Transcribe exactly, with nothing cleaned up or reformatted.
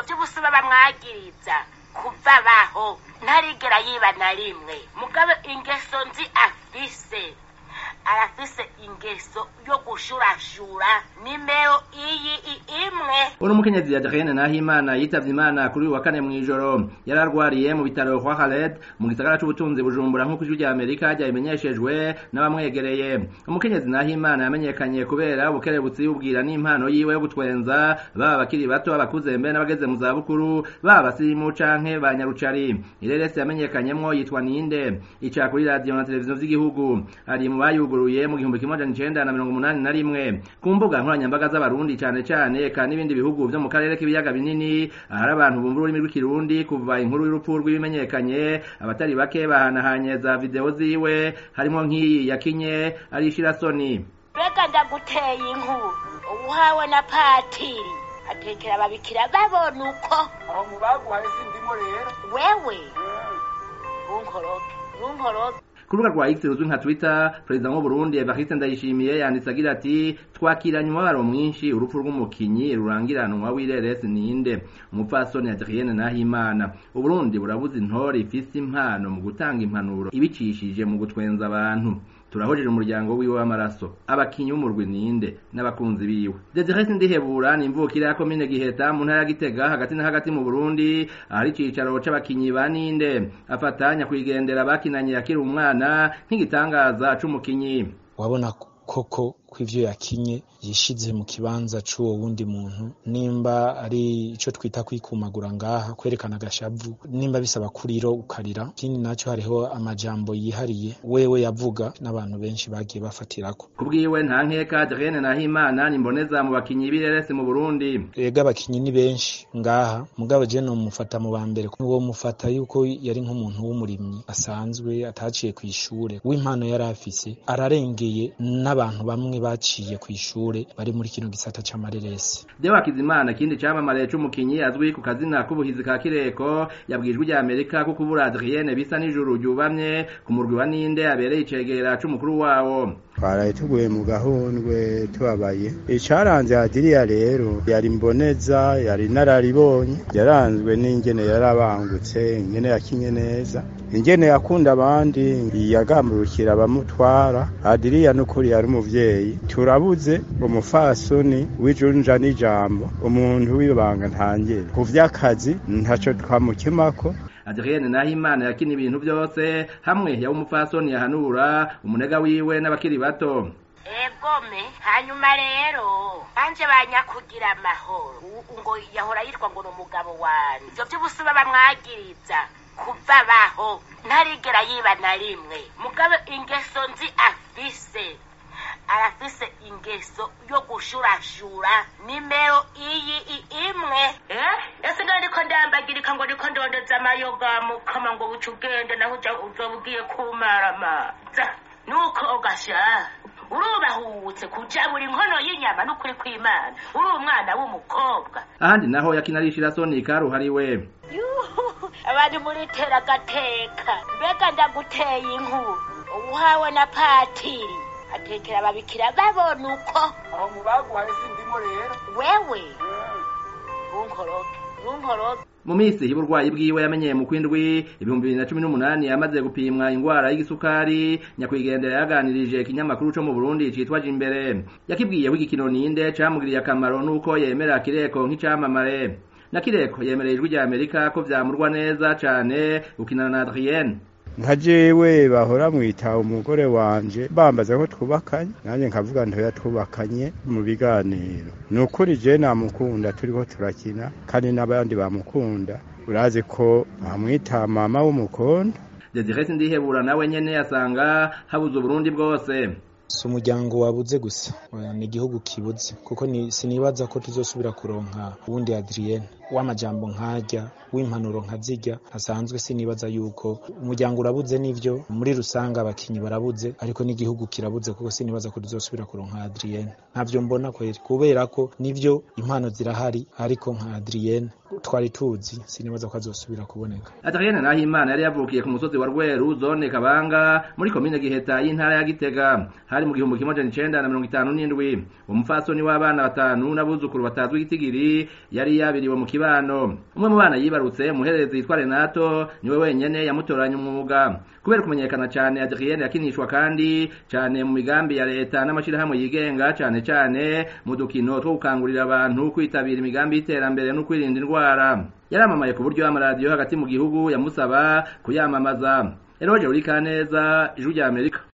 by'ubusuma bamwagiriza kuva baho ntarigera yiba na rimwe mugabe ingeso nzi afise arafise ingeso yo gushurashura nimero iyi imwe. Uno mukenyezi Adrienne Nahimana yitavye Imana kuri wa kane mwijoro yararwariye mu bitaro kwa Khaled mu gisagara c'ubutunzi Bujumbura nk'uko ijwi rya Amerika ryabimenyeshejwe n'abamwegereye. Umukenyezi Nahimana yamenyekanye kubera ubukerebutsi ubwira n'impano yiwe yo gutwenza baba bakiri bato abakuze mbe n'abageze mu za bukuru baba basimu canke banyarucari. Irerese yamenyekanyemwo yitwa Ninde ica kuri radio na televiziyo z'igihugu ari mu bayuguruye mu gihumbi kimwe amajana icenda na mirongo umunani na rimwe ku mbuga nkoranyambaga z'abarundi cane cane kandi n'ibindi bihugu vyo mu karere k'ibiyaga binini ahari abantu bumva ururimi rw'ikirundi kuva inkuru y'urupfu rw'ibimenyekanye abatari bake bahanahanye za video ziwe harimo nk'iyi yakinye arishira soni. Bega ndaguteye inkuru uhawe na patiri atekera babikira babona uko aho mubaguhaye sindimo rero wewe unkoroke unkoroke. Ku rubuga rwa X ruzwi nka Twitter, Perezida w'u Burundi Evariste Ndayishimiye yanditse agira ati twakiranye umubabaro mwinshi urupfu rw'umukinyi rurangiranwa w'ireresi Ninde umupfasoni Adrienne Nahimana. U Burundi burabuze intore ifise impano mu gutanga impanuro ibicishije mu gutwenza abantu. Turahojeje umuryango wiwe w'amaraso abakinyi b'umurwi Ninde n'abakunzi biwe. Desire Ndihebura ni imvukira ya komine Giheta mu ntara ya Gitega hagati na hagati mu Burundi ari cicaro c'abakinyi ba Ninde afatanya kwigendera bakinanye yakiri umwana nk'igitangaza c'umukinyi. Wabona koko kw'ivyo yakinye yishize mu kibanza c'uwo wundi muntu nimba ari ico twita kwikumagura ngaha kwerekana agashavu nimba bisaba kuriro ukarira. Ikindi naco hariho amajambo yihariye wewe yavuga n'abantu benshi bagiye bafatirako. Kubwiwe nta nkeka Adrienne Nahimana nimboneza mu bakinyi b'ireresi mu Burundi. Ega abakinyi ni benshi ngaha mugabo je no mufata mu bambere uwo mufata yuko yari nk'umuntu w'umurimyi asanzwe ataciye kw'ishure w'impano yari afise ararengeye n'abantu bamwe baciye kw'ishure bari muri kino gisata c'amareresi. Deo Hakizimana kindi camamare c'umukinyi azwi ku kazina k'ubuhizi ka Kireko yabwijwe rya Amerika ko kubura Adrienne bisa n'ijuru ryubamye ku murwi wa Ninde abereye icegera c'umukuru wawo. Twaraye tuguye mu gahundwe tubabaye. Icaranze Adriya rero yari mboneza yari nararibonye yaranzwe n'ingene yarabangutse ingene yakinye neza ingene yakunda abandi yagamburukira abamutwara. Adriya n'ukuri yari umuvyeyi turabuze umufasoni w'ijunja n'ijambo umuntu w'ibanga ntangere ku vy'akazi ntaco twamukemako. Adrienne Nahimana yakina ibintu byose hamwe ya umupfasoni yahanura umunega wiwe n'abakiri bato. Egome hanyuma rero banje banyakugira amahoro ngo yahora yitwa ngo n'umugabo wanje ivyo by'ubusuma bamwagiriza kuva baho ntarigera yiba na rimwe mugabe ingeso nzi afise arafise ingeso yo gushurashura nimero iyi imwe. Eh ese ngandi ko ndambagirika ngo ndiko ndondeza amayoga mukama ngo bucugende naho uja uzobugiye kumaramaza nuko ogasha urubahutse kuja buri nkono y'inyama n'ukuri kw'Imana uri umwana w'umukobwa. Ahandi naho yakinarishira soni karuhariwe. Abandi muri tera gateka mbega ndaguteye inkuru uhawe na patiri atekera babikira babona uko aho mubaguhaye sindimo rero wewe unkoroke unkoroke. Mu misi y'uburwayi bwiwe yamenyeye mu kwindwi ibihumbi bibiri na cumi n'umunani yamaze gupimwa ingwara y'igisukari nyakwigendera yaganirije ikinyamakuru co mu Burundi citwa Jimbere yakibwiye w'igikino Ninde camugiriye akamaro nuko yemera Kireko nk'icamamare na Kireko yemereye ijwi rya Amerika ko vyamurwa neza cane ukinana na Adrienne. Nka jewe bahora mwita umugore wanje bambaza ko twubakanye nanje nkavuga ntoya twubakanye mu biganiro nukuri je namukunda turiko turakina kandi n'abandi bamukunda urazi ko bamwita mama w'umukondo. Desire Ndihebura nawe nyene yasanga habuze Burundi bwose. Si umuryango wabuze gusa ni igihugu kibuze kuko ni sinibaza ko tuzosubira kuronka uwundi Adrienne w'amajambo nkajya w'impanuro nkazijya asanzwe. Sinibaza yuko umuryango urabuze n'ivyo muri rusanga abakinyi barabuze ariko n'igihugu kirabuze kuko sinibaza ko tuzosubira kuronka Adrienne. Ntavyo mbona kweri kubera ko nivyo impano zirahari ariko nka Adrienne twari tuzi sinibaza ko azosubira kuboneka. Adrienne Nahimana yari yavukiye ku musozi wa Rweru zone Kabanga muri komine Giheta y'intara ya Gitega hari mu gihumbi kimwe amajana icenda na mirongo itanu n'indwi. Umupfasoni w'abana batanu n'abuzukuru batazwi igitigiri yari yabiriwe mu kibano. Umwe mu bana yibarutse umuhererezi yitwa Renato niwe wenyene yamutoranya umwuga kubera kumenyekana cyane. Adrien yakinishwa kandi cyane mu migambi ya leta n'amashirahamwe yigenga, cyane cyane mu dukino two gukangurira abantu kwitabira imigambi y'iterambere no kwirinda indwara. Yaramamaye ku buryo amaradiyo hagati mu gihugu yamusaba kuyamamaza. Eroje uri Kaneza, Ijwi rya Amerika.